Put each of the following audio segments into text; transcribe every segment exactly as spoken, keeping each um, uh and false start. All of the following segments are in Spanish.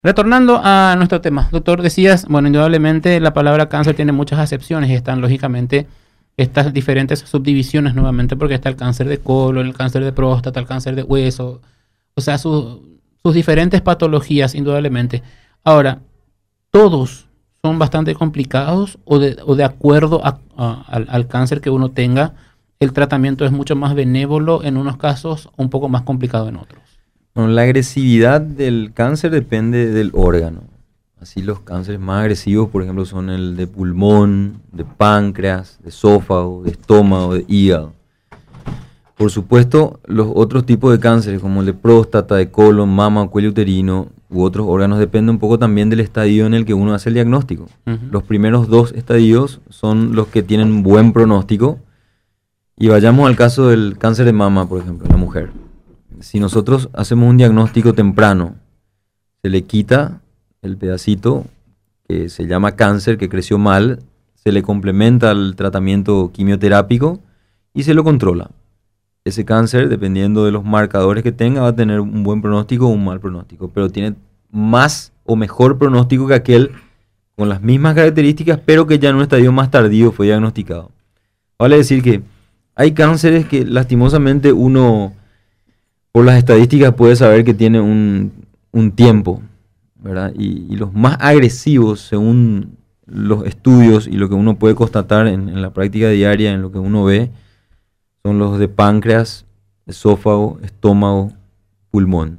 Retornando a nuestro tema, doctor, decías, bueno, indudablemente la palabra cáncer tiene muchas acepciones y están lógicamente estas diferentes subdivisiones nuevamente, porque está el cáncer de colon, el cáncer de próstata, el cáncer de hueso, o sea, su- sus diferentes patologías, indudablemente. Ahora, todos son bastante complicados o de, o de acuerdo a- a- al, al cáncer que uno tenga, el tratamiento es mucho más benévolo en unos casos, un poco más complicado en otros. Bueno, la agresividad del cáncer depende del órgano. Así los cánceres más agresivos, por ejemplo, son el de pulmón, de páncreas, de esófago, de estómago, de hígado. Por supuesto, los otros tipos de cánceres, como el de próstata, de colon, mama, cuello uterino u otros órganos, depende un poco también del estadio en el que uno hace el diagnóstico. Ujú. Los primeros dos estadios son los que tienen buen pronóstico. Y vayamos al caso del cáncer de mama, por ejemplo, en la mujer. Si nosotros hacemos un diagnóstico temprano, se le quita el pedacito que se llama cáncer, que creció mal, se le complementa el tratamiento quimioterápico y se lo controla. Ese cáncer, dependiendo de los marcadores que tenga, va a tener un buen pronóstico o un mal pronóstico, pero tiene más o mejor pronóstico que aquel con las mismas características, pero que ya en un estadio más tardío fue diagnosticado. Vale decir que hay cánceres que lastimosamente uno, por las estadísticas, puede saber que tiene un, un tiempo, ¿verdad? Y, y los más agresivos, según los estudios y lo que uno puede constatar en, en la práctica diaria, en lo que uno ve, son los de páncreas, esófago, estómago, pulmón,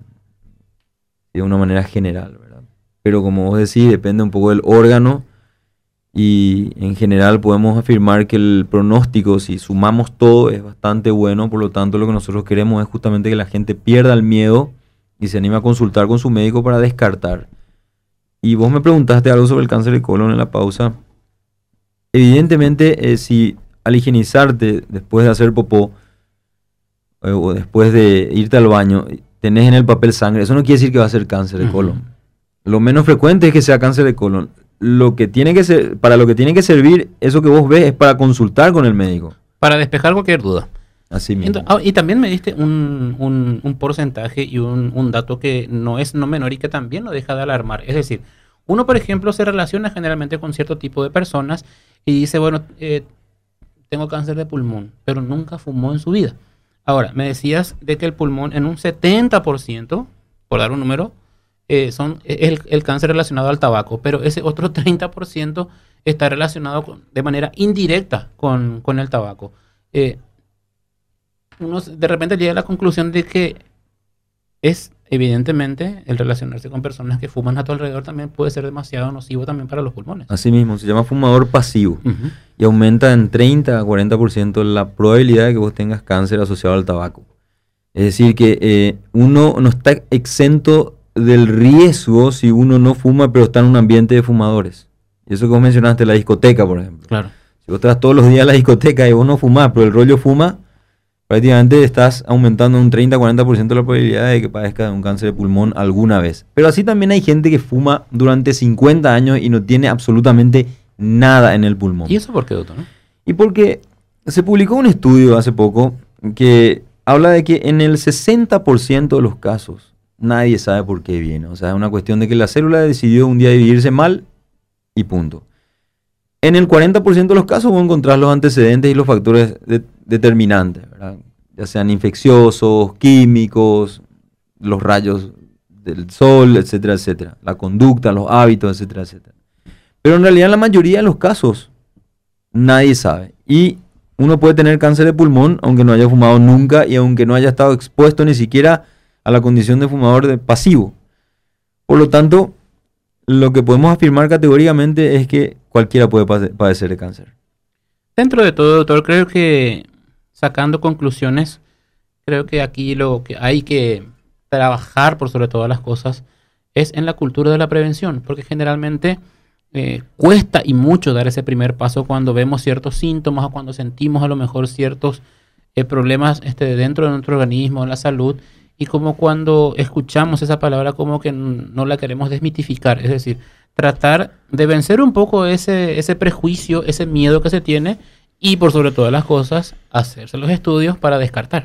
de una manera general, ¿verdad? Pero como vos decís, depende un poco del órgano y en general podemos afirmar que el pronóstico, si sumamos todo, es bastante bueno. Por lo tanto, lo que nosotros queremos es justamente que la gente pierda el miedo y se anime a consultar con su médico para descartar. Y vos me preguntaste algo sobre el cáncer de colon en la pausa. Evidentemente, eh, si al higienizarte después de hacer popó eh, o después de irte al baño, tenés en el papel sangre, eso no quiere decir que va a ser cáncer de Ujú. colon. Lo menos frecuente es que sea cáncer de colon. Lo que tiene que ser, para lo que tiene que servir, eso que vos ves, es para consultar con el médico. Para despejar cualquier duda. Así mismo. Ento- ah, y también me diste un, un- un porcentaje y un, un dato que no es no menor y que también no deja de alarmar. Es decir, uno, por ejemplo, se relaciona generalmente con cierto tipo de personas y dice, bueno, eh, tengo cáncer de pulmón, pero nunca fumó en su vida. Ahora, me decías de que el pulmón en un setenta por ciento, por dar un número, eh, son, es el, el cáncer relacionado al tabaco, pero ese otro treinta por ciento está relacionado con- de manera indirecta con, con el tabaco. Eh, uno s- de repente llega a la conclusión de que es evidentemente el relacionarse con personas que fuman a tu alrededor también puede ser demasiado nocivo también para los pulmones. Así mismo, se llama fumador pasivo. Ujú. Y aumenta en treinta a cuarenta por ciento la probabilidad de que vos tengas cáncer asociado al tabaco. Es decir, que eh, uno no está exento del riesgo si uno no fuma, pero está en un ambiente de fumadores. Y eso que vos mencionaste, la discoteca, por ejemplo. Claro. Si vos estás todos los días a la discoteca y vos no fumás, pero el rollo fuma, prácticamente estás aumentando un treinta a cuarenta por ciento la probabilidad de que padezca de un cáncer de pulmón alguna vez. Pero así también hay gente que fuma durante cincuenta años y no tiene absolutamente nada en el pulmón. ¿Y eso por qué, doctor? ¿No? Y porque se publicó un estudio hace poco que habla de que en el sesenta por ciento de los casos nadie sabe por qué viene. O sea, es una cuestión de que la célula decidió un día dividirse mal y punto. En el cuarenta por ciento de los casos vos encontrás los antecedentes y los factores de- determinantes, ¿verdad? Ya sean infecciosos, químicos, los rayos del sol, etcétera, etcétera. La conducta, los hábitos, etcétera, etcétera. Pero en realidad en la mayoría de los casos nadie sabe. Y uno puede tener cáncer de pulmón aunque no haya fumado nunca y aunque no haya estado expuesto ni siquiera a la condición de fumador de pasivo. Por lo tanto, lo que podemos afirmar categóricamente es que cualquiera puede pade- padecer de cáncer. Dentro de todo, doctor, creo que sacando conclusiones, creo que aquí lo que hay que trabajar por sobre todas las cosas es en la cultura de la prevención, porque generalmente eh, cuesta y mucho dar ese primer paso cuando vemos ciertos síntomas o cuando sentimos a lo mejor ciertos eh, problemas este, dentro de nuestro organismo, en la salud, y como cuando escuchamos esa palabra como que n- no la queremos desmitificar, es decir, tratar de vencer un poco ese, ese prejuicio, ese miedo que se tiene y por sobre todas las cosas, hacerse los estudios para descartar.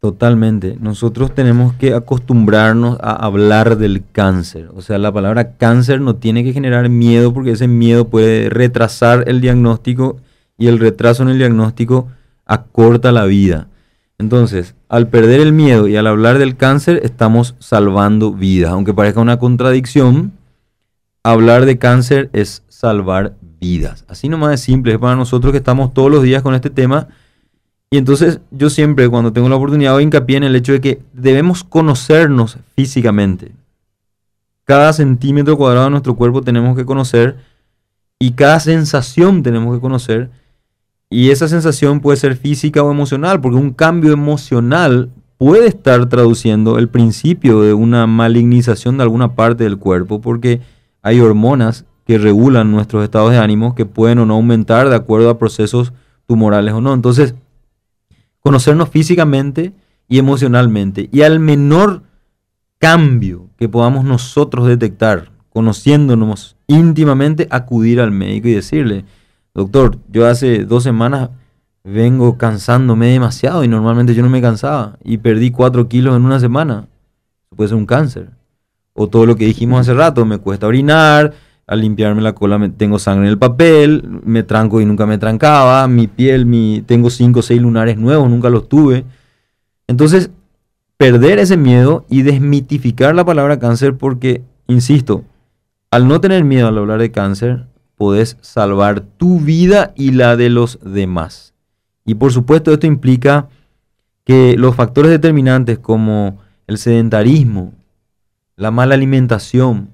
Totalmente. Nosotros tenemos que acostumbrarnos a hablar del cáncer. O sea, la palabra cáncer no tiene que generar miedo porque ese miedo puede retrasar el diagnóstico y el retraso en el diagnóstico acorta la vida. Entonces, al perder el miedo y al hablar del cáncer, estamos salvando vidas. Aunque parezca una contradicción, hablar de cáncer es salvar vidas. Así nomás es simple, es para nosotros que estamos todos los días con este tema. Y entonces yo siempre cuando tengo la oportunidad hago hincapié en el hecho de que debemos conocernos físicamente. Cada centímetro cuadrado de nuestro cuerpo tenemos que conocer y cada sensación tenemos que conocer. Y esa sensación puede ser física o emocional, porque un cambio emocional puede estar traduciendo el principio de una malignización de alguna parte del cuerpo, porque hay hormonas que regulan nuestros estados de ánimo que pueden o no aumentar de acuerdo a procesos tumorales o no. Entonces, conocernos físicamente y emocionalmente. Y al menor cambio que podamos nosotros detectar, conociéndonos íntimamente, acudir al médico y decirle, doctor, yo hace dos semanas vengo cansándome demasiado y normalmente yo no me cansaba y perdí cuatro kilos en una semana. Puede ser un cáncer. O todo lo que dijimos hace rato, me cuesta orinar, al limpiarme la cola me, tengo sangre en el papel, me tranco y nunca me trancaba, mi piel, mi, tengo cinco o seis lunares nuevos, nunca los tuve. Entonces, perder ese miedo y desmitificar la palabra cáncer porque, insisto, al no tener miedo al hablar de cáncer, podés salvar tu vida y la de los demás. Y por supuesto esto implica que los factores determinantes como el sedentarismo, la mala alimentación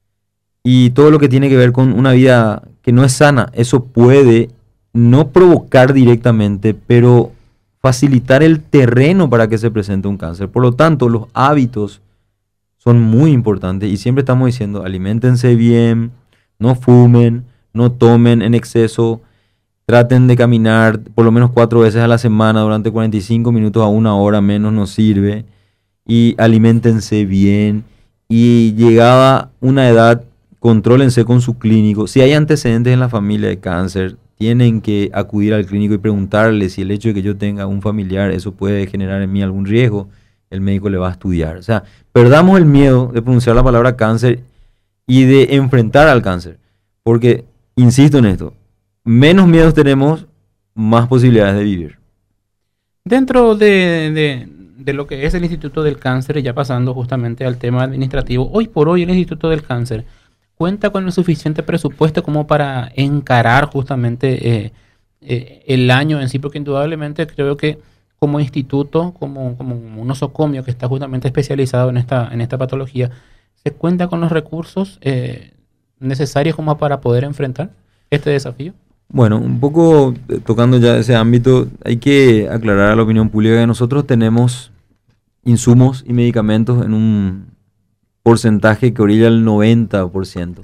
y todo lo que tiene que ver con una vida que no es sana, eso puede no provocar directamente, pero facilitar el terreno para que se presente un cáncer. Por lo tanto, los hábitos son muy importantes y siempre estamos diciendo, aliméntense bien, no fumen, no tomen en exceso, traten de caminar por lo menos cuatro veces a la semana durante cuarenta y cinco minutos a una hora menos nos sirve, y aliméntense bien, y llegada una edad, contrólense con su clínico. Si hay antecedentes en la familia de cáncer, tienen que acudir al clínico y preguntarle si el hecho de que yo tenga un familiar, eso puede generar en mí algún riesgo. El médico le va a estudiar. O sea, perdamos el miedo de pronunciar la palabra cáncer y de enfrentar al cáncer. Porque, insisto en esto, menos miedos tenemos, más posibilidades de vivir. Dentro de, de, de lo que es el Instituto del Cáncer, ya pasando justamente al tema administrativo, hoy por hoy el Instituto del Cáncer cuenta con el suficiente presupuesto como para encarar justamente eh, eh, el año en sí, porque indudablemente creo que como instituto, como, como un nosocomio que está justamente especializado en esta, en esta patología, se cuenta con los recursos eh, necesarios como para poder enfrentar este desafío. Bueno, un poco tocando ya ese ámbito, hay que aclarar a la opinión pública que nosotros tenemos insumos y medicamentos en un porcentaje que orilla el noventa por ciento.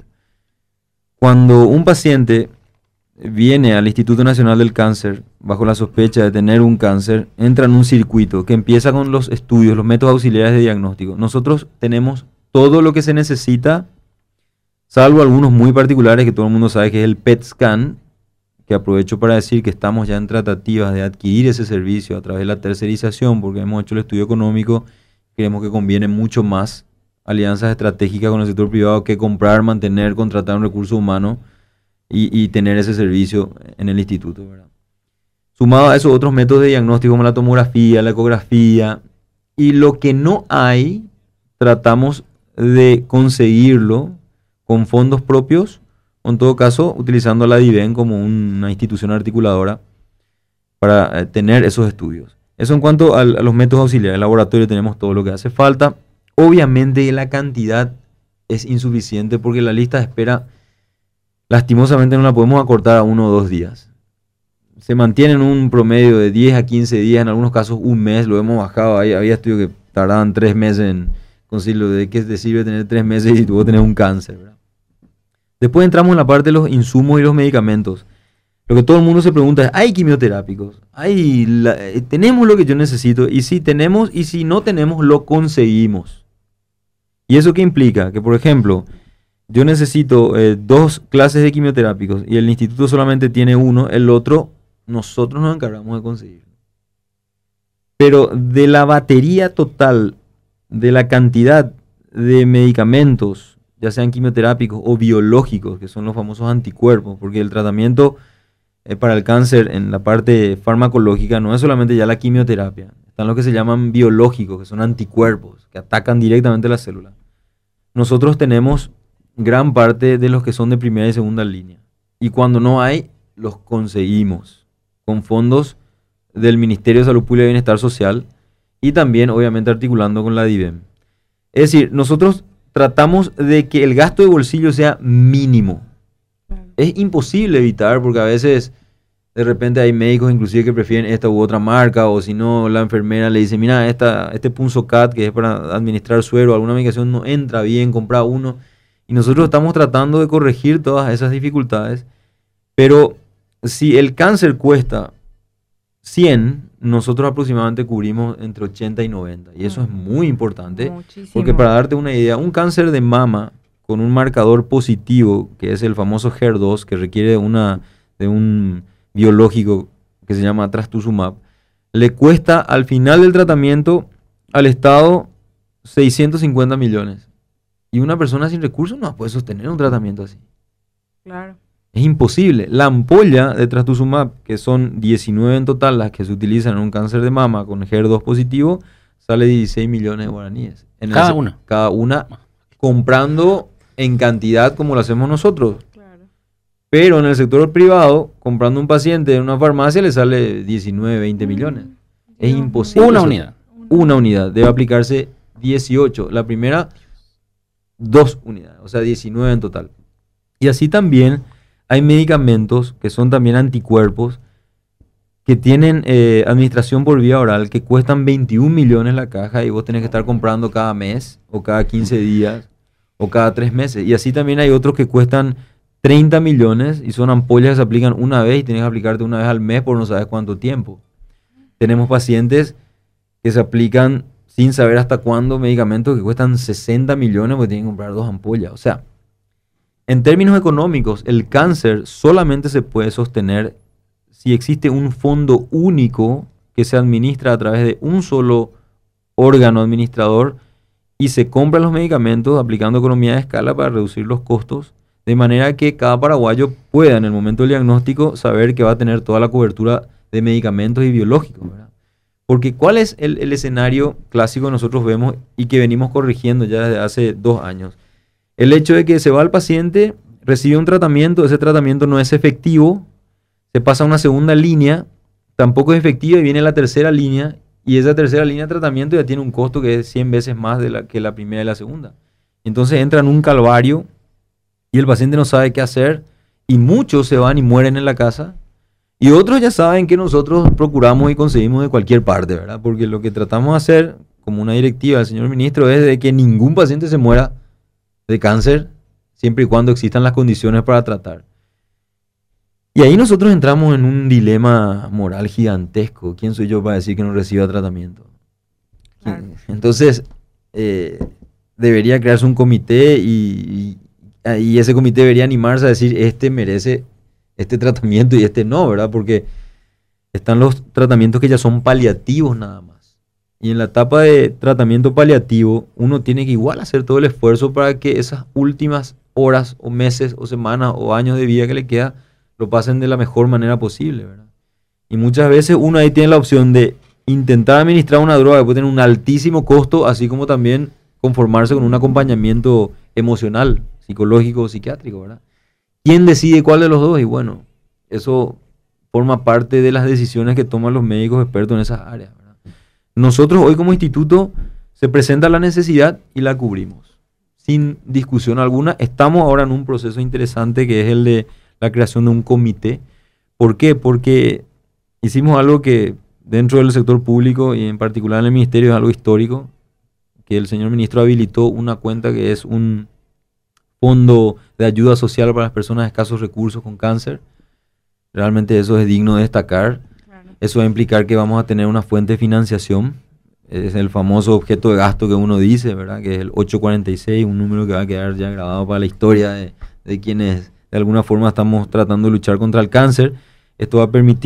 Cuando un paciente viene al Instituto Nacional del Cáncer bajo la sospecha de tener un cáncer, entra en un circuito que empieza con los estudios, los métodos auxiliares de diagnóstico. Nosotros tenemos todo lo que se necesita, salvo algunos muy particulares que todo el mundo sabe, que es el P E T scan, que aprovecho para decir que estamos ya en tratativas de adquirir ese servicio a través de la tercerización, porque hemos hecho el estudio económico, creemos que conviene mucho más alianzas estratégicas con el sector privado que comprar, mantener, contratar un recurso humano y, y tener ese servicio en el instituto, ¿verdad? Sumado a esos otros métodos de diagnóstico como la tomografía, la ecografía, y lo que no hay, tratamos de conseguirlo con fondos propios, o en todo caso utilizando la DIVEN como una institución articuladora para eh, tener esos estudios. Eso en cuanto a, a los métodos auxiliares. En el laboratorio tenemos todo lo que hace falta. Obviamente la cantidad es insuficiente porque la lista de espera lastimosamente no la podemos acortar a uno o dos días. Se mantiene en un promedio de diez a quince días, en algunos casos un mes, lo hemos bajado. Ahí había estudios que tardaban tres meses en conseguirlo. ¿De qué te sirve tener tres meses y tú tener un cáncer, ¿verdad? Después entramos en la parte de los insumos y los medicamentos. Lo que todo el mundo se pregunta es, ¿hay quimioterápicos? ¿Hay la, ¿Tenemos lo que yo necesito? Y si tenemos, y si no tenemos, lo conseguimos. ¿Y eso qué implica? Que, por ejemplo, yo necesito eh, dos clases de quimioterápicos y el instituto solamente tiene uno, el otro nosotros nos encargamos de conseguirlo. Pero de la batería total, de la cantidad de medicamentos, ya sean quimioterápicos o biológicos, que son los famosos anticuerpos, porque el tratamiento eh, para el cáncer en la parte farmacológica no es solamente ya la quimioterapia, están los que se llaman biológicos, que son anticuerpos, que atacan directamente la célula. Nosotros tenemos gran parte de los que son de primera y segunda línea, y cuando no hay, los conseguimos con fondos del Ministerio de Salud Pública y Bienestar Social y también obviamente articulando con la D I V E M. Es decir, nosotros tratamos de que el gasto de bolsillo sea mínimo. Es imposible evitar porque a veces de repente hay médicos inclusive que prefieren esta u otra marca, o si no la enfermera le dice, mira, esta, este Punzocat que es para administrar suero, alguna medicación no entra bien, compra uno. Y nosotros estamos tratando de corregir todas esas dificultades, pero si el cáncer cuesta cien, nosotros aproximadamente cubrimos entre ochenta y noventa. Y eso es muy importante. Muchísimo. Porque para darte una idea, un cáncer de mama con un marcador positivo, que es el famoso H E R dos, que requiere una, de un biológico que se llama trastuzumab, le cuesta al final del tratamiento al Estado seiscientos cincuenta millones. Y una persona sin recursos no puede sostener un tratamiento así. Claro. Es imposible. La ampolla de trastuzumab, que son diecinueve en total las que se utilizan en un cáncer de mama con H E R dos positivo, sale dieciséis millones de guaraníes. En cada el, una. Cada una comprando en cantidad como lo hacemos nosotros. Claro. Pero en el sector privado, comprando un paciente en una farmacia le sale diecinueve, veinte millones. Mm, es no, imposible. Una unidad. Una unidad. Debe aplicarse dieciocho. La primera, dos unidades. O sea, diecinueve en total. Y así también hay medicamentos que son también anticuerpos que tienen eh, administración por vía oral que cuestan veintiún millones la caja y vos tenés que estar comprando cada mes o cada quince días o cada tres meses. Y así también hay otros que cuestan treinta millones y son ampollas que se aplican una vez y tenés que aplicarte una vez al mes por no sabes cuánto tiempo. Tenemos pacientes que se aplican sin saber hasta cuándo medicamentos que cuestan sesenta millones porque tienen que comprar dos ampollas. O sea, en términos económicos, el cáncer solamente se puede sostener si existe un fondo único que se administra a través de un solo órgano administrador y se compran los medicamentos aplicando economía de escala para reducir los costos, de manera que cada paraguayo pueda en el momento del diagnóstico saber que va a tener toda la cobertura de medicamentos y biológicos, ¿verdad? Porque ¿cuál es el, el escenario clásico que nosotros vemos y que venimos corrigiendo ya desde hace dos años? El hecho de que se va al paciente, recibe un tratamiento, ese tratamiento no es efectivo, se pasa a una segunda línea, tampoco es efectiva y viene la tercera línea, y esa tercera línea de tratamiento ya tiene un costo que es cien veces más de la, que la primera y la segunda. Entonces entra en un calvario y el paciente no sabe qué hacer y muchos se van y mueren en la casa y otros ya saben que nosotros procuramos y conseguimos de cualquier parte, ¿verdad? Porque lo que tratamos de hacer, como una directiva del señor ministro, es de que ningún paciente se muera de cáncer, siempre y cuando existan las condiciones para tratar. Y ahí nosotros entramos en un dilema moral gigantesco. ¿Quién soy yo para decir que no reciba tratamiento? Claro. Entonces, eh, debería crearse un comité y, y, y ese comité debería animarse a decir, este merece este tratamiento y este no, ¿verdad? Porque están los tratamientos que ya son paliativos nada más. Y en la etapa de tratamiento paliativo, uno tiene que igual hacer todo el esfuerzo para que esas últimas horas o meses o semanas o años de vida que le queda lo pasen de la mejor manera posible, ¿verdad? Y muchas veces uno ahí tiene la opción de intentar administrar una droga que puede tener un altísimo costo, así como también conformarse con un acompañamiento emocional, psicológico o psiquiátrico, ¿verdad? ¿Quién decide cuál de los dos? Y bueno, eso forma parte de las decisiones que toman los médicos expertos en esas áreas, ¿verdad? Nosotros hoy como instituto se presenta la necesidad y la cubrimos. Sin discusión alguna, estamos ahora en un proceso interesante que es el de la creación de un comité. ¿Por qué? Porque hicimos algo que dentro del sector público y en particular en el ministerio es algo histórico, que el señor ministro habilitó una cuenta que es un fondo de ayuda social para las personas de escasos recursos con cáncer. Realmente eso es digno de destacar. Claro. Eso va a implicar que vamos a tener una fuente de financiación. Es el famoso objeto de gasto que uno dice, ¿verdad? Que es el ochocientos cuarenta y seis, un número que va a quedar ya grabado para la historia de, de quienes de alguna forma estamos tratando de luchar contra el cáncer. Esto va a permitir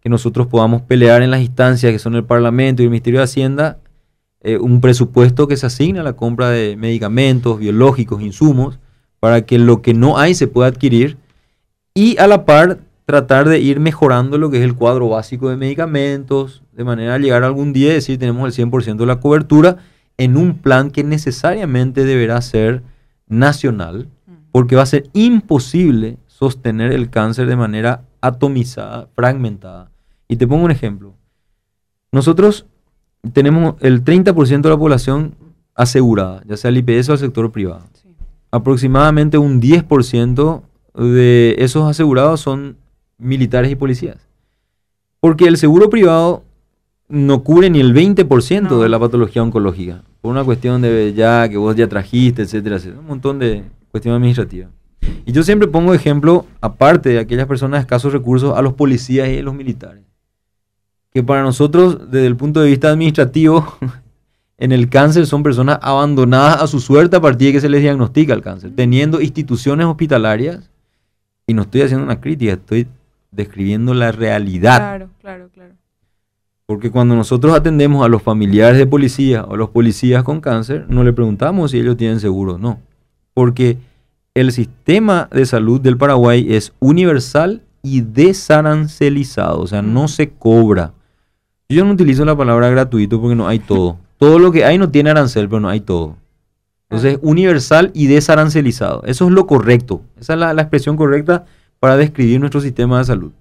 que nosotros podamos pelear en las instancias que son el Parlamento y el Ministerio de Hacienda eh, un presupuesto que se asigne a la compra de medicamentos, biológicos, insumos, para que lo que no hay se pueda adquirir y a la par tratar de ir mejorando lo que es el cuadro básico de medicamentos, de manera a llegar algún día y decir tenemos el cien por ciento de la cobertura en un plan que necesariamente deberá ser nacional, porque va a ser imposible sostener el cáncer de manera atomizada, fragmentada. Y te pongo un ejemplo. Nosotros tenemos el treinta por ciento de la población asegurada, ya sea el I P S o el sector privado. Sí. Aproximadamente un diez por ciento de esos asegurados son militares y policías. Porque el seguro privado no cubre ni el veinte por ciento no. de la patología oncológica. Por una cuestión de ya que vos ya trajiste, etcétera, etcétera. Un montón de cuestiones administrativas. Y yo siempre pongo ejemplo, aparte de aquellas personas de escasos recursos, a los policías y a los militares. Que para nosotros, desde el punto de vista administrativo, en el cáncer son personas abandonadas a su suerte a partir de que se les diagnostica el cáncer, teniendo instituciones hospitalarias. Y no estoy haciendo una crítica, estoy describiendo la realidad. Claro, claro, claro. Porque cuando nosotros atendemos a los familiares de policías o a los policías con cáncer, no le preguntamos si ellos tienen seguro o no. Porque el sistema de salud del Paraguay es universal y desarancelizado, o sea, no se cobra. Yo no utilizo la palabra gratuito porque no hay todo. Todo lo que hay no tiene arancel, pero no hay todo. Entonces, universal y desarancelizado. Eso es lo correcto. Esa es la, la expresión correcta para describir nuestro sistema de salud.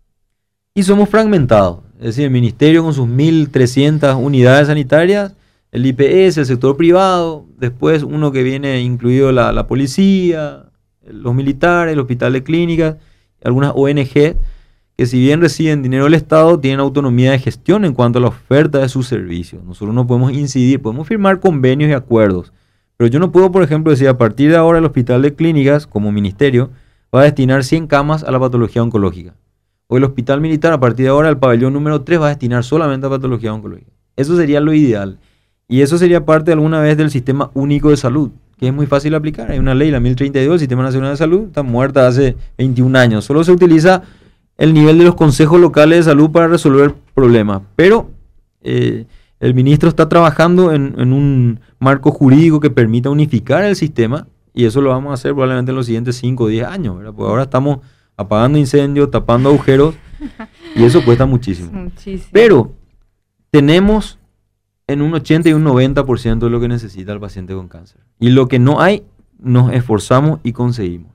Y somos fragmentados. Es decir, el ministerio con sus mil trescientas unidades sanitarias, el I P S, el sector privado, después uno que viene incluido la, la policía, los militares, el hospital de clínicas, algunas O N G, que si bien reciben dinero del Estado, tienen autonomía de gestión en cuanto a la oferta de sus servicios. Nosotros no podemos incidir, podemos firmar convenios y acuerdos, pero yo no puedo, por ejemplo, decir a partir de ahora el hospital de clínicas, como ministerio, va a destinar cien camas a la patología oncológica. O el hospital militar, a partir de ahora, el pabellón número tres va a destinar solamente a patología oncológica. Eso sería lo ideal. Y eso sería parte alguna vez del sistema único de salud, que es muy fácil de aplicar. Hay una ley, la mil treinta y dos, el Sistema Nacional de Salud, está muerta hace veintiún años. Solo se utiliza el nivel de los consejos locales de salud para resolver problemas. Pero eh, el ministro está trabajando en, en un marco jurídico que permita unificar el sistema, y eso lo vamos a hacer probablemente en los siguientes cinco o diez años, ¿verdad? Porque ahora estamos apagando incendios, tapando agujeros, y eso cuesta muchísimo. muchísimo. Pero tenemos en un ochenta y un noventa por ciento de lo que necesita el paciente con cáncer. Y lo que no hay, nos esforzamos y conseguimos.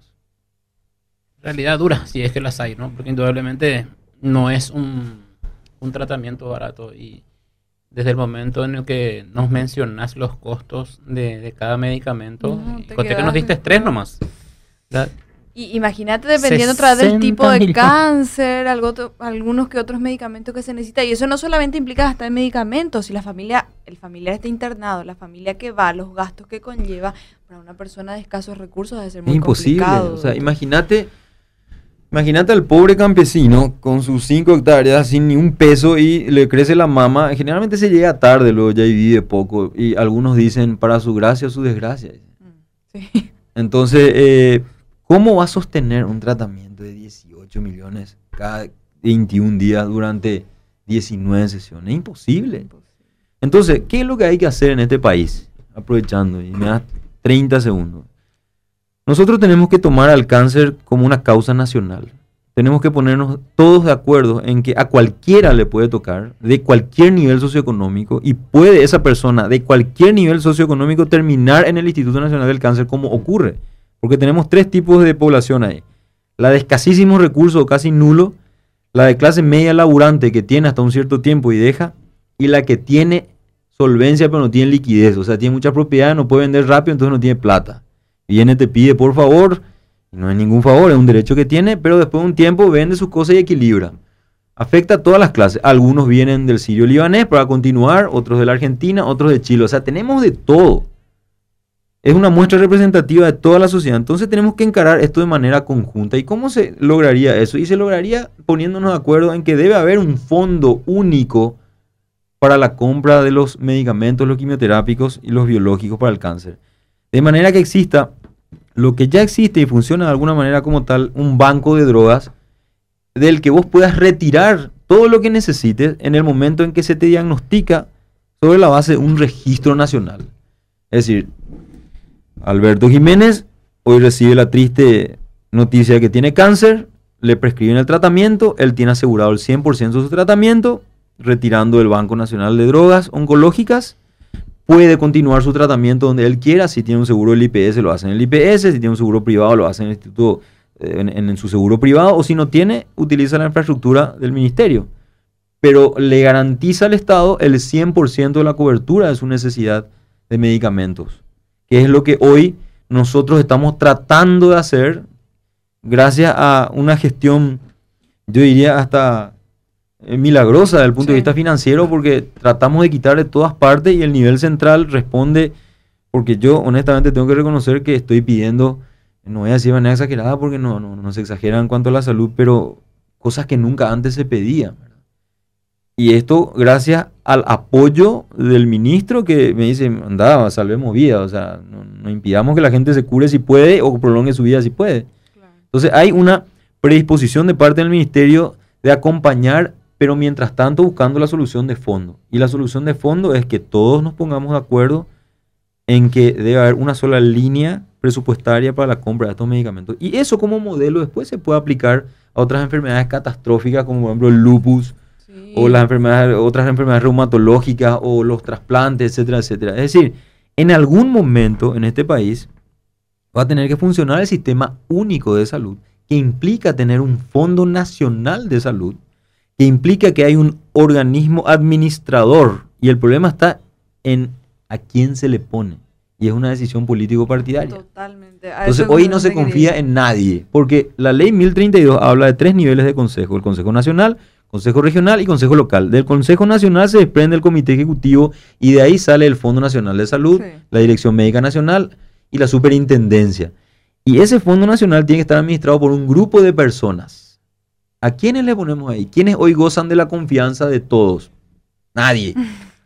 Realidad dura, si es que las hay, ¿no? Porque indudablemente no es un, un tratamiento barato. Y desde el momento en el que nos mencionas los costos de, de cada medicamento, no, conté que nos diste tres nomás. ¿Verdad? Y imagínate, dependiendo otra vez del tipo de cáncer, algo, algunos que otros medicamentos que se necesita. Y eso no solamente implica hasta el medicamento, si la familia, el familiar está internado, la familia que va, los gastos que conlleva, para una persona de escasos recursos debe ser muy imposible. Complicado. O sea, imagínate, imagínate al pobre campesino con sus cinco hectáreas sin ni un peso y le crece la mama. Generalmente se llega tarde, luego ya vive poco. Y algunos dicen para su gracia o su desgracia. Sí. Entonces, eh, ¿cómo va a sostener un tratamiento de dieciocho millones cada veintiún días durante diecinueve sesiones? Es imposible. Entonces, ¿qué es lo que hay que hacer en este país? Aprovechando, y me das treinta segundos. Nosotros tenemos que tomar al cáncer como una causa nacional. Tenemos que ponernos todos de acuerdo en que a cualquiera le puede tocar, de cualquier nivel socioeconómico, y puede esa persona de cualquier nivel socioeconómico terminar en el Instituto Nacional del Cáncer, como ocurre. Porque tenemos tres tipos de población ahí. La de escasísimos recursos o casi nulo, la de clase media laburante que tiene hasta un cierto tiempo y deja, y la que tiene solvencia pero no tiene liquidez, o sea, tiene mucha propiedad, no puede vender rápido, entonces no tiene plata. Viene, te pide por favor, no hay ningún favor, es un derecho que tiene, pero después de un tiempo vende sus cosas y equilibra. Afecta a todas las clases. Algunos vienen del sirio-libanés para continuar, otros de la Argentina, otros de Chile, o sea, tenemos de todo. Es una muestra representativa de toda la sociedad. Entonces tenemos que encarar esto de manera conjunta. ¿Y cómo se lograría eso? Y se lograría poniéndonos de acuerdo en que debe haber un fondo único para la compra de los medicamentos, los quimioterápicos y los biológicos para el cáncer. De manera que exista lo que ya existe y funciona de alguna manera como tal, un banco de drogas del que vos puedas retirar todo lo que necesites en el momento en que se te diagnostica sobre la base de un registro nacional. Es decir, Alberto Jiménez hoy recibe la triste noticia de que tiene cáncer, le prescriben el tratamiento, él tiene asegurado el cien por ciento de su tratamiento, retirando del Banco Nacional de Drogas Oncológicas, puede continuar su tratamiento donde él quiera. Si tiene un seguro del I P S, lo hace en el I P S, si tiene un seguro privado, lo hace en el instituto, eh, en, en su seguro privado, o si no tiene, utiliza la infraestructura del ministerio. Pero le garantiza al Estado el cien por ciento de la cobertura de su necesidad de medicamentos, que es lo que hoy nosotros estamos tratando de hacer gracias a una gestión, yo diría hasta eh, milagrosa desde el punto sí. de vista financiero, porque tratamos de quitar de todas partes y el nivel central responde, porque yo honestamente tengo que reconocer que estoy pidiendo, no voy a decir de manera exagerada porque no, no, no se exagera en cuanto a la salud, pero cosas que nunca antes se pedían. Y esto gracias al apoyo del ministro que me dice, anda, salvemos vida, o sea, no, no impidamos que la gente se cure si puede o prolongue su vida si puede. Claro. Entonces hay una predisposición de parte del ministerio de acompañar, pero mientras tanto buscando la solución de fondo. Y la solución de fondo es que todos nos pongamos de acuerdo en que debe haber una sola línea presupuestaria para la compra de estos medicamentos. Y eso como modelo después se puede aplicar a otras enfermedades catastróficas como por ejemplo el lupus, sí. o las enfermedades, otras enfermedades reumatológicas o los trasplantes, etcétera, etcétera. Es decir, en algún momento en este país va a tener que funcionar el sistema único de salud, que implica tener un fondo nacional de salud, que implica que hay un organismo administrador, y el problema está en a quién se le pone, y es una decisión político-partidaria. Totalmente. A Entonces hoy no se confía quería. en nadie, porque la ley mil treinta y dos habla de tres niveles de consejo: el Consejo Nacional, Consejo Regional y Consejo Local. Del Consejo Nacional se desprende el Comité Ejecutivo y de ahí sale el Fondo Nacional de Salud, sí. la Dirección Médica Nacional y la Superintendencia. Y ese Fondo Nacional tiene que estar administrado por un grupo de personas. ¿A quiénes le ponemos ahí? ¿Quiénes hoy gozan de la confianza de todos? Nadie.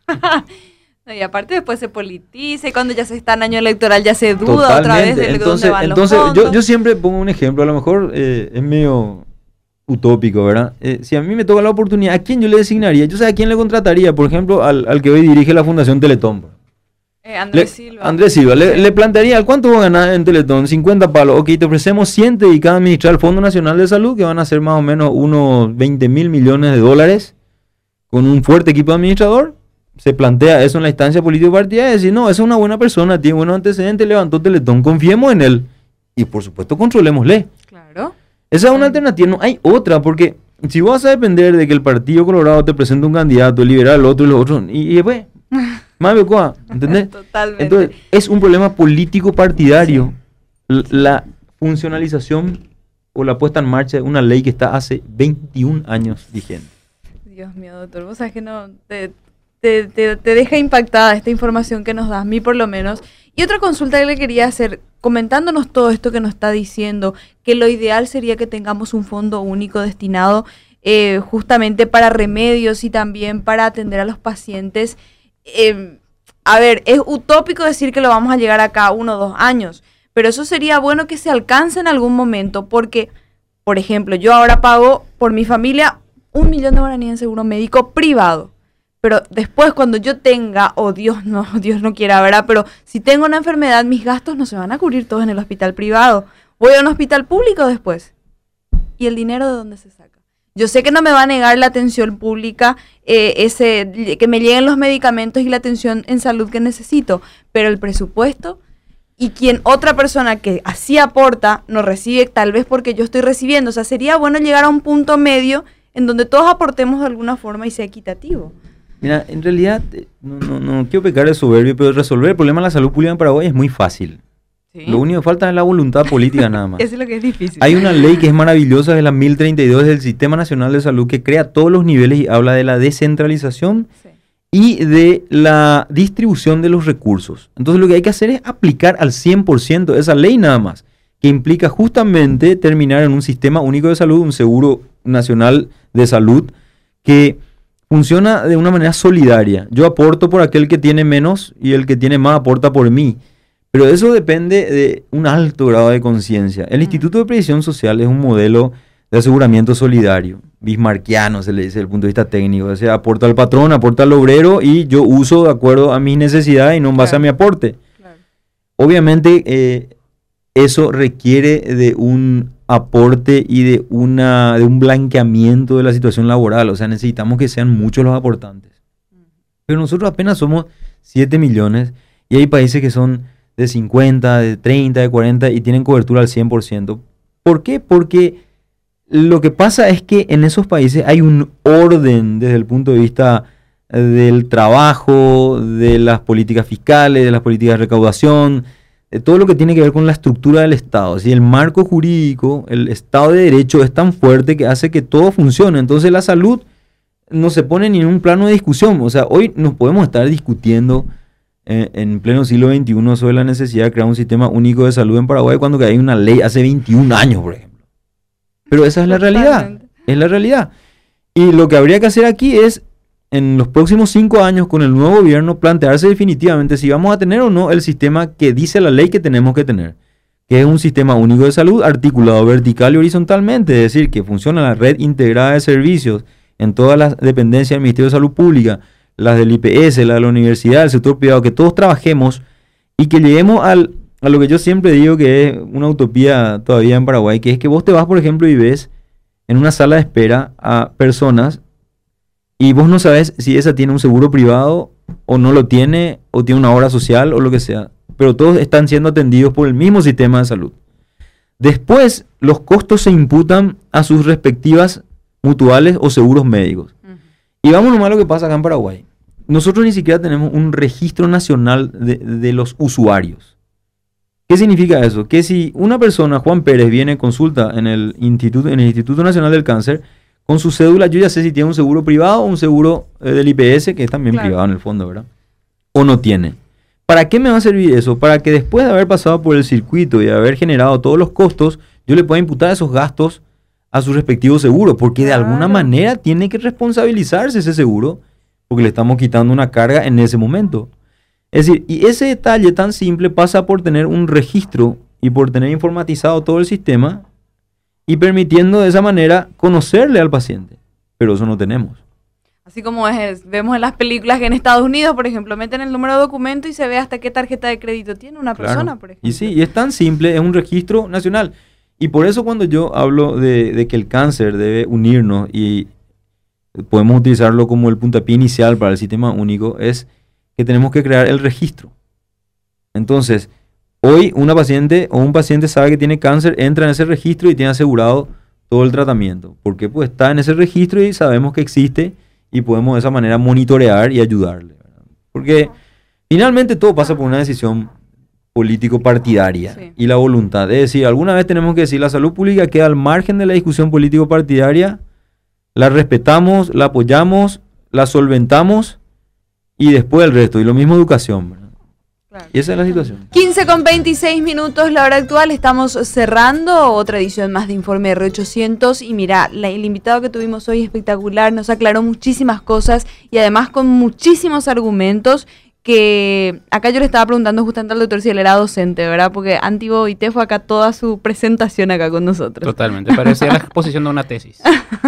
Y aparte después se politiza y cuando ya se está en año electoral ya se duda Totalmente. otra vez de entonces, dónde van entonces los fondos. Yo, yo siempre pongo un ejemplo, a lo mejor eh, es medio utópico, ¿verdad? Eh, si a mí me toca la oportunidad, ¿a quién yo le designaría? Yo sé a quién le contrataría, por ejemplo, al, al que hoy dirige la Fundación Teletón. Eh, Andrés le, Silva. Andrés Silva, le, le plantearía, ¿cuánto va a ganar en Teletón? cincuenta palos. Ok, te ofrecemos cien dedicados a administrar el Fondo Nacional de Salud, que van a ser más o menos unos veinte mil millones de dólares, con un fuerte equipo administrador. Se plantea eso en la instancia político-partidaria, decir, no, esa es una buena persona, tiene buenos antecedentes, levantó Teletón, confiemos en él. Y por supuesto, controlémosle. Claro. Esa es una alternativa, no hay otra, porque si vos vas a depender de que el Partido Colorado te presente un candidato, el liberal, el otro y los otros, y, y después, más becoa, ¿entendés? Totalmente. Entonces, es un problema político-partidario. Sí. La funcionalización o la puesta en marcha de una ley que está hace veintiún años vigente. Dios mío, doctor, vos sabés que no... Te... Te, te, te deja impactada esta información que nos das, a mí por lo menos. Y otra consulta que le quería hacer, comentándonos todo esto que nos está diciendo, que lo ideal sería que tengamos un fondo único destinado eh, justamente para remedios y también para atender a los pacientes. Eh, a ver, es utópico decir que lo vamos a llegar acá uno o dos años, pero eso sería bueno que se alcance en algún momento, porque, por ejemplo, yo ahora pago por mi familia un millón de guaraníes en seguro médico privado. Pero después cuando yo tenga, o oh Dios no, Dios no quiera, ¿verdad? Pero si tengo una enfermedad, mis gastos no se van a cubrir todos en el hospital privado. Voy a un hospital público después. ¿Y el dinero de dónde se saca? Yo sé que no me va a negar la atención pública, eh, ese, que me lleguen los medicamentos y la atención en salud que necesito, pero el presupuesto y quien otra persona que así aporta no recibe, tal vez porque yo estoy recibiendo. O sea, sería bueno llegar a un punto medio en donde todos aportemos de alguna forma y sea equitativo. Mira, en realidad, no, no, no quiero pecar de soberbio, pero resolver el problema de la salud pública en Paraguay es muy fácil. ¿Sí? Lo único que falta es la voluntad política nada más. Eso es lo que es difícil. Hay una ley que es maravillosa, de la mil treinta y dos del Sistema Nacional de Salud, que crea todos los niveles y habla de la descentralización sí. y de la distribución de los recursos. Entonces lo que hay que hacer es aplicar al cien por ciento esa ley nada más, que implica justamente terminar en un sistema único de salud, un seguro nacional de salud, que funciona de una manera solidaria. Yo aporto por aquel que tiene menos y el que tiene más aporta por mí. Pero eso depende de un alto grado de conciencia. El Instituto de Previsión Social es un modelo de aseguramiento solidario. bismarckiano, se le dice desde el punto de vista técnico. O sea, aporta al patrón, aporta al obrero y yo uso de acuerdo a mis necesidades y no en base claro. a mi aporte. Claro. Obviamente, eh, eso requiere de un aporte y de, una, de un blanqueamiento de la situación laboral. O sea, necesitamos que sean muchos los aportantes. Pero nosotros apenas somos siete millones y hay países que son de cincuenta, de treinta, de cuarenta y tienen cobertura al cien por ciento. ¿Por qué? Porque lo que pasa es que en esos países hay un orden desde el punto de vista del trabajo, de las políticas fiscales, de las políticas de recaudación, de todo lo que tiene que ver con la estructura del Estado. Si el marco jurídico, el Estado de Derecho es tan fuerte que hace que todo funcione. Entonces la salud no se pone ni en un plano de discusión. O sea, hoy nos podemos estar discutiendo eh, en pleno siglo veintiuno sobre la necesidad de crear un sistema único de salud en Paraguay cuando hay una ley hace veintiún años, por ejemplo. Pero esa es la realidad, es la realidad. Y lo que habría que hacer aquí es, en los próximos cinco años con el nuevo gobierno, plantearse definitivamente si vamos a tener o no el sistema que dice la ley que tenemos que tener, que es un sistema único de salud articulado vertical y horizontalmente, es decir, que funciona la red integrada de servicios en todas las dependencias del Ministerio de Salud Pública, las del I P S, la de la universidad, el sector privado, que todos trabajemos y que lleguemos al... a lo que yo siempre digo que es una utopía todavía en Paraguay, que es que vos te vas, por ejemplo, y ves en una sala de espera a personas y vos no sabes si esa tiene un seguro privado o no lo tiene, o tiene una obra social o lo que sea, pero todos están siendo atendidos por el mismo sistema de salud. Después, los costos se imputan a sus respectivas mutuales o seguros médicos. Uh-huh. Y vamos nomás a lo que pasa acá en Paraguay. Nosotros ni siquiera tenemos un registro nacional de, de los usuarios. ¿Qué significa eso? Que si una persona, Juan Pérez, viene a consulta en el Instituto, en el Instituto Nacional del Cáncer, con su cédula yo ya sé si tiene un seguro privado o un seguro eh, del I P S, que es también claro. privado en el fondo, ¿verdad? O no tiene. ¿Para qué me va a servir eso? Para que después de haber pasado por el circuito y de haber generado todos los costos, yo le pueda imputar esos gastos a su respectivo seguro, porque claro. de alguna manera tiene que responsabilizarse ese seguro, porque le estamos quitando una carga en ese momento. Es decir, y ese detalle tan simple pasa por tener un registro y por tener informatizado todo el sistema y permitiendo de esa manera conocerle al paciente. Pero eso no tenemos. Así como es, vemos en las películas que en Estados Unidos, por ejemplo, meten el número de documento y se ve hasta qué tarjeta de crédito tiene una claro. persona, por ejemplo. Y sí, y es tan simple, es un registro nacional. Y por eso cuando yo hablo de, de que el cáncer debe unirnos y podemos utilizarlo como el puntapié inicial para el sistema único, es que tenemos que crear el registro. Entonces, hoy una paciente o un paciente sabe que tiene cáncer, entra en ese registro y tiene asegurado todo el tratamiento. Porque pues está en ese registro y sabemos que existe y podemos de esa manera monitorear y ayudarle, ¿verdad? Porque finalmente todo pasa por una decisión político-partidaria sí. y la voluntad. Es decir, alguna vez tenemos que decir, la salud pública queda al margen de la discusión político-partidaria, la respetamos, la apoyamos, la solventamos y después el resto. Y lo mismo educación, ¿verdad? Claro. Y esa es la situación. quince con veintiséis minutos, la hora actual. Estamos cerrando otra edición más de Informe R ochocientos. Y mira, la, el invitado que tuvimos hoy espectacular, nos aclaró muchísimas cosas y además con muchísimos argumentos que acá yo le estaba preguntando justamente al doctor si él era docente, ¿verdad? Porque Antibo I T fue acá toda su presentación acá con nosotros. Totalmente, parecía la exposición de una tesis.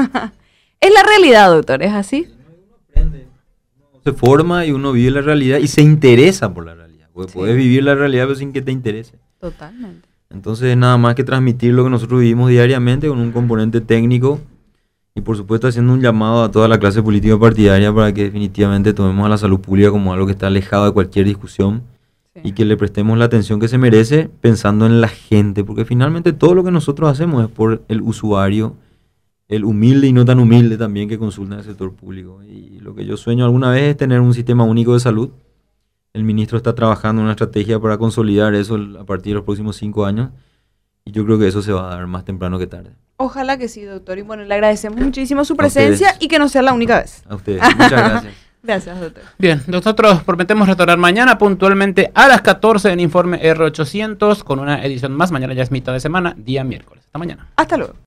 Es la realidad, doctor, ¿es así? Uno aprende, uno se forma y uno vive la realidad y se interesa por la realidad. Porque sí. puedes vivir la realidad pero sin que te interese. Totalmente. Entonces nada más que transmitir lo que nosotros vivimos diariamente con un componente técnico y por supuesto haciendo un llamado a toda la clase política partidaria para que definitivamente tomemos a la salud pública como algo que está alejado de cualquier discusión sí. y que le prestemos la atención que se merece pensando en la gente, porque finalmente todo lo que nosotros hacemos es por el usuario, el humilde y no tan humilde también que consulta en el sector público. Y lo que yo sueño alguna vez es tener un sistema único de salud. El ministro está trabajando en una estrategia para consolidar eso a partir de los próximos cinco años y yo creo que eso se va a dar más temprano que tarde. Ojalá que sí, doctor. Y bueno, le agradecemos muchísimo su presencia y que no sea la única vez. A ustedes. Muchas gracias. Gracias, doctor. Bien, nosotros prometemos retornar mañana puntualmente a las catorce en Informe R ochocientos con una edición más. Mañana ya es mitad de semana, día miércoles. Hasta mañana. Hasta luego.